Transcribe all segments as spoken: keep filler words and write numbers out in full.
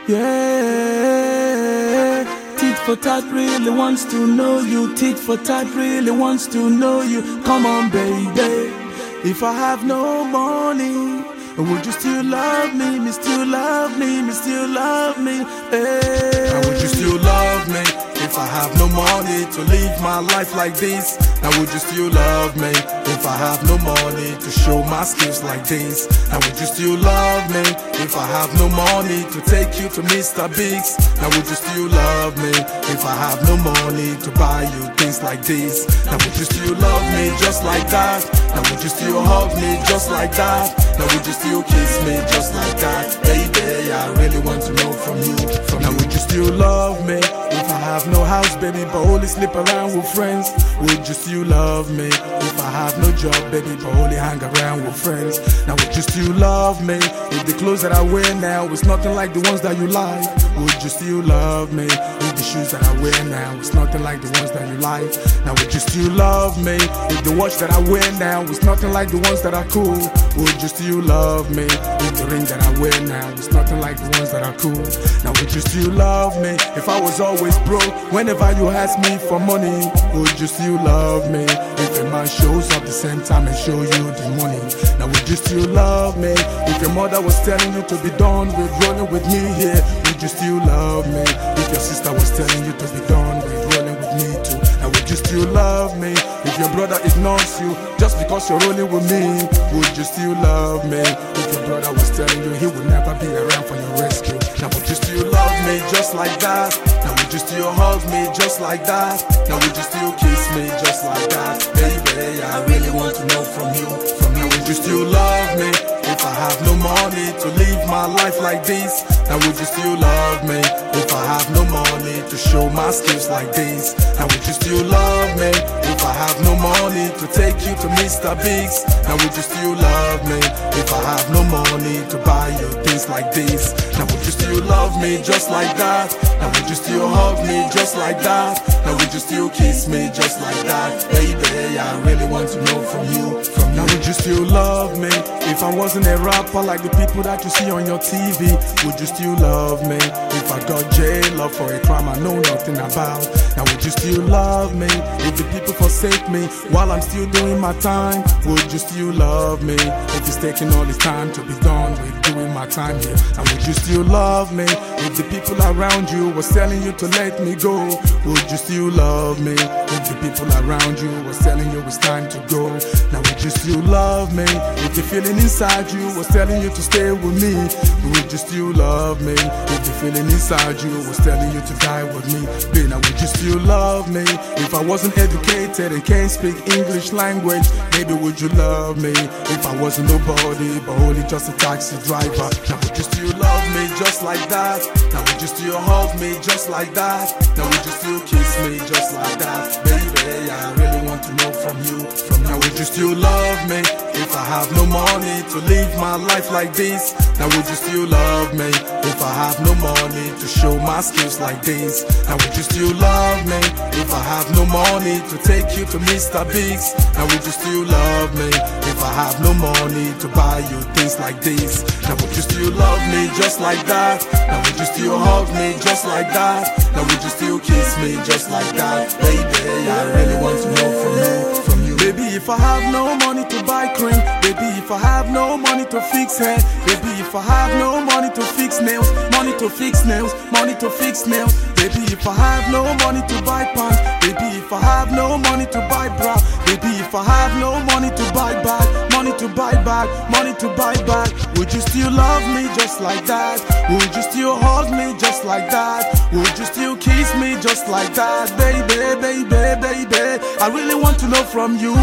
Yeah, tit for tat really wants to know you. Tit for tat really wants to know you. Come on, baby. If I have no money, would you still love me? Me still love me? Me still love me? Hey. Now would you still love me? If I have no money to live my life like this, now would you still love me? If I have no money to show my skills like this, now would you still love me? If I have no money to take you to Mister Biggs, now would you still love me? If I have no money to buy you things like this, now would you still love me just like that? Now would you still hug me just like that? Now would you still kiss me just like that? Baby, I really want to know from you. From now would you still love me? If I have no house, baby, but only sleep around with friends, would you still love me? If I have no job, baby, but only hang around with friends, now would you still love me? If the clothes that I wear now is nothing like the ones that you like, would you still love me? If the shoes that I wear now is nothing like the ones that you like, now would you still love me? If the watch that I wear now is nothing like the ones that are cool, would you still love me? If the ring that I wear now is nothing like the ones that are cool, now would you still love me? If I was always broke, whenever you ask me for money, would you still love me? If a man shows up the same time and show you the money, now would you still love me? If your mother was telling you to be done with rolling with me here, would you still love me? If your sister was telling you to be done with rolling with me too, now would you still love me? If your brother ignores you just because you're rolling with me, would you still love me? If your brother was telling you he would never be around for your rescue, now would you still love me just like that? Now would you still hug me just like that? Now would you still kiss me just like that? Baby, I really want to know from you. From now would you still love me? If I have no money to live my life like this, now would you still love me? If I have no money to show my skills like this, now would you still love me? If I have no money to take you to Mister Biggs, now would you still love me? If I have no money to buy you things like this, now would you still love me just like that? Now would you still hug me just like that? Now would you still kiss me just like that? Baby, I really want to know from you. From now would you still love me? If I wasn't a rapper like the people that you see on your T V, would you still love me? If I got jail up for a crime I know nothing about, now would you still love me? If the people forsake me while I'm still doing my time, would you still love me? If it's taking all this time to be done with doing my time here, now would you still love me? If the people around you was telling you to let me go, would you still love me? If the people around you was telling you it's time to go, now would you still love me? If the feeling inside you was telling you to stay with me, would you still love me? If the feeling inside you was telling you to die with me, babe, now would you still love me? If I wasn't educated and can't speak English language, maybe would you love me? If I wasn't nobody but only just a taxi driver, now would you still love me just like that? Now would you still hug me just like that? Now would you still kiss me just like that? Baby, I really want to know from you. From now would you still love me? If I have no money to live my life like this, now would you still love me? If I have no money to show my skills like this, now would you still love me? If I have no money to take you to Mister Biggs, now would you still love me? If I have no money to buy you things like this, now would you still love me just like that? Now would you still hug me just like that? Now would you still kiss me just like that? Baby, I really want to know from you. From you. Baby, if I have no money to buy cream, baby, if I have no money to fix hair, baby, if I have no money to fix nails, money to fix nails, money to fix nails, baby, if I have no money to buy pants, baby, if I have no money to buy bra, baby, if I have no money to buy bag, money to buy bag, money to buy bag, would you still love me just like that? Would you still hug me just like that? Would you still kiss me just like that? Baby, baby, baby, I really want to know from you.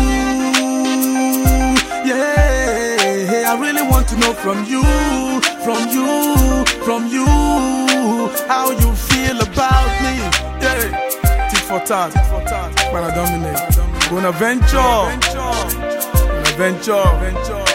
Yeah, I really want to know from you, from you, from you, how you feel about me. Yeah, tit for tat, man, I dominate. Gonna venture, gonna venture, venture.